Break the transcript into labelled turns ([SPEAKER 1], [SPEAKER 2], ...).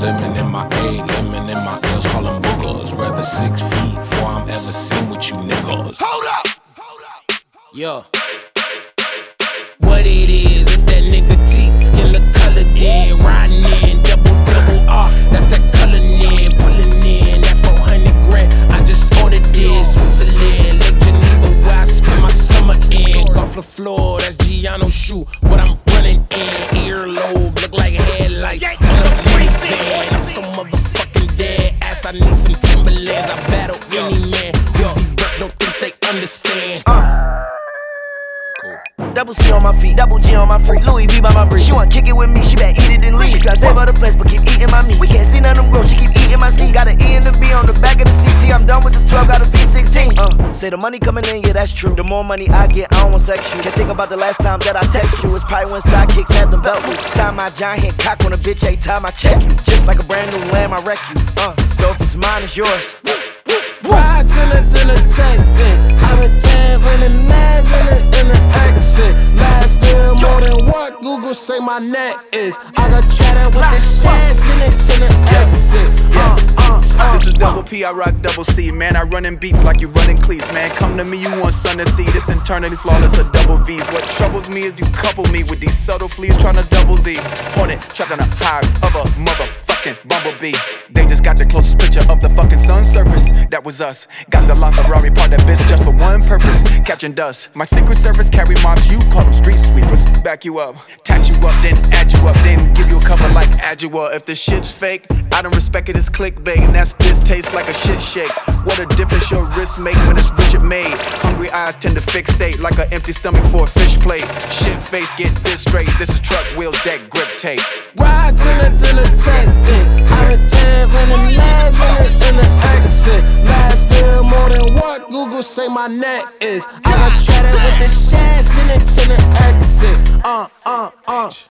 [SPEAKER 1] lemon in my A, lemon in my L's, call them boogers. Rather 6 feet before I'm ever seen with you niggas. Hold up! Yeah. What it is, it's that nigga T, skin look colored in, riding in, double R, that's that color in, pulling in, that 400 grand, I just ordered this, Switzerland, Lake Geneva, where I spend my summer in, off the floor, that's Giano shoe, what I'm running in, earlobe, look like headlights, on a minivan, I'm so motherfucking dead ass, I need some Timberlands, I battle any man, Uzi Vert, don't think they understand.
[SPEAKER 2] Double C on my feet, double G on my freak, Louis V by my brief. She wanna kick it with me, she better eat it and leave. She try to save her the place, but keep eating my meat. We can't see none of them grow, she keep eating my seed. Got an E and a B on the back of the CT. I'm done with the 12, got a V16. Say the money coming in, yeah, that's true. The more money I get, I don't want sex you. Can't think about the last time that I text you. It's probably when sidekicks had them belt loops. Sign my giant hand cock on a bitch every time I check you. Just like a brand new lamb, I wreck you. So if it's mine, it's yours.
[SPEAKER 1] Ride to the tank, I'm a jab in the mag in the exit. Last deal more than what Google say my net is. I got chatter with the shares in it to the exit.
[SPEAKER 3] This is double P, I rock double C. Man, I run in beats like you running cleats. Man, come to me, you want sun to see. This internally flawless, a double V's. What troubles me is you couple me with these subtle fleas trying to double the hornet, trapped on a hive of a motherfucking bumblebee. They just got the closest picture of the fucking sun's surface. That was us. Got the LaFerrari part that bitch just for one purpose, catching dust. My secret service carry mobs, you call them street sweepers. Back you up, tat you up, then add you up, then give you a cover like Adjua. If the shit's fake, I don't respect it, it's clickbait, and that's this tastes like a shit shake. What a difference your wrist make when it's Richard made. Hungry eyes tend to fixate like an empty stomach for a fish plate. Shit face, get this straight. This is truck wheels, deck grip tape.
[SPEAKER 1] Ride to the tank, I'm a jab in the mag in the exit. Last deal more than what Google say my net is. I got chatter with the shares in it to the exit.